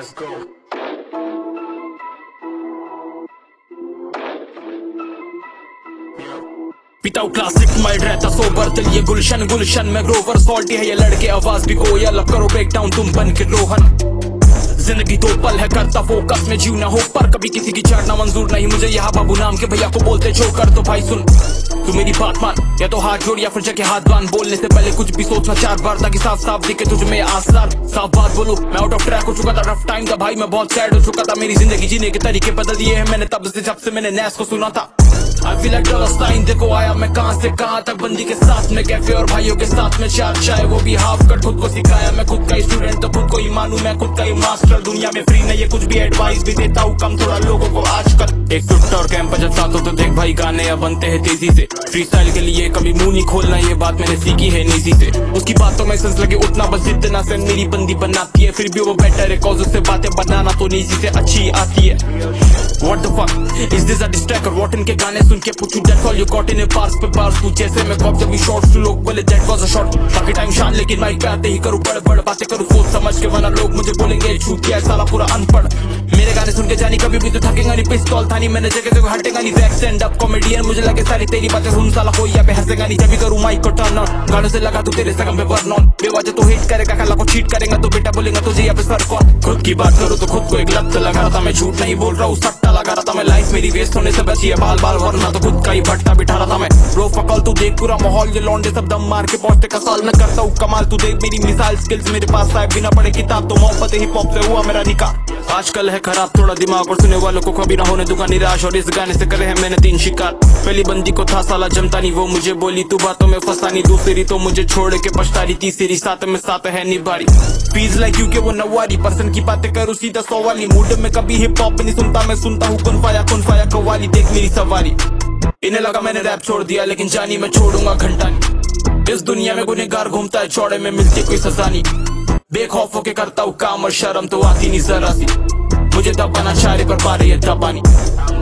Let's go. पिताऊ classic mild रहता sober दिल ये गुलशन गुलशन में ग्रोवर सॉल्टी है ये लड़के आवाज भी कोई अलग करो ब्रेक डाउन तुम बन के रोहन। जिंदगी दो पल है करता फोकस में जीवना हो पर कभी किसी की चढ़ना मंजूर नहीं मुझे यहाँ बाबू नाम के भैया को बोलते छोड़कर। तो भाई सुन तू मेरी बात मान या तो हाथ जोड़ या फिर जगह हाथ बांध बोलने से पहले कुछ भी सोचना 4 बार ताकि साफ साफ दिखे तुझ में आसार। साफ बात बोलूं मैं आउट ऑफ ट्रैक हो चुका था रफ टाइम था भाई मैं बहुत सैड हो चुका था मेरी जिंदगी जीने के तरीके बदल दिए हैं मैंने तब से जब से मैंने नैस को सुना था। I feel like dollar sign देखो आया मैं कहां से कहां तक बंदी के साथ में कैफे और भाइयों के साथ में चार चाय वो भी हाफ कट खुद को सिखाया मैं खुद का ही स्टूडेंट तो खुद को ही मानूं मैं खुद का ही मास्टर दुनिया में फ्री नहीं है कुछ भी एडवाइस भी देता हूँ कम थोड़ा लोगों को आजकल। एक फिफ्ट और कैंप जब साथ हो तो देख भाई गाने अब बनते हैं तेजी से फ्री स्टाइल के लिए कभी मुंह नहीं खोलना ये बात मैंने सीखी है निजी से उसकी बातों में सेंस लगे उतना बस जितना से मेरी बंदी बनाती है फिर भी वो बेटर है कॉज उससे बातें बनाना तो निजी से अच्छी आती है। What the fuck is this a distract और what इनके गाने सुन के पूछूं that's all you got in a bars पे bars तू जैसे मैं कॉप जब भी शॉर्ट्स लोग बोले that was a shot बाकी टाइम शान लेकिन माइक पे आते ही करूँ बड़े बड़े बातें करूँ सोच समझ के वरना लोग मुझे बोलेंगे झूठ किया साला पूरा अनपढ़। मेरे गाने सुन के जानी कभी भी तो थकेगा नहीं पिस्तौल था नहीं मैंने जगह जगह हटेगा नहीं रैक स्टैंड अप कॉमेडियन मुझे लगे सारी तेरी बातें सुन साला कोई यहाँ पे हंसेगा नहीं जब भी करूँ माइक को टर्न ऑन गानों से लगा तू तेरे सगम पे बर्न ऑन बेवजह तो हिट करेगा कल को चीट करेगा तो बेटा बोलेगा तुझे यहाँ पे सर कौन खुद की बात करूँ तो खुद को एक लत लगा रहा था मैं झूठ नहीं बोल रहा हूँ सट्टा लगा रहा था मैं लाइफ मेरी वेस्ट होने से बची है बाल बाल वरना तो खुद का ही भट्टा बिठा रहा था मैं ब्रो फकल तू देख पूरा माहौल ये लौंडे सब दम मार के पहुंचते का साल मैं करता हूँ कमाल तू देख मेरी मिसाइल स्किल्स मेरे पास आए बिना पढ़े किताब तो मोहब्बत ही पॉप से हुआ मेरा निकाह। आजकल है खराब थोड़ा दिमाग और सुनने वालों को कभी ना होने दूंगा निराश और इस गाने से करे हैं मैंने 3 शिकार। पहली बंदी को था साला जमता नहीं वो मुझे बोली तू बातों में फंसा नहीं दूसरी तो मुझे छोड़ के पछता रही तीसरी साथ में साथ है निभारी फीज लाइक यू के वो 90% की बातें करूँ सीधा 100 वाली मूड में कभी हिप हॉप नहीं सुनता मैं सुनता हूँ कुनफाया कव्वाली देख मेरी सवारी इन्हें लगा मैंने रैप छोड़ दिया लेकिन जानी मैं छोड़ूंगा घंटा नहीं इस दुनिया में गुनहगार घूमता है चौड़े में मिलती कोई सजा नहीं बेखौफ होके करता हूँ काम और शर्म तो आती नहीं जरा सी मुझे दबाना चारे पर पा रही है दबानी।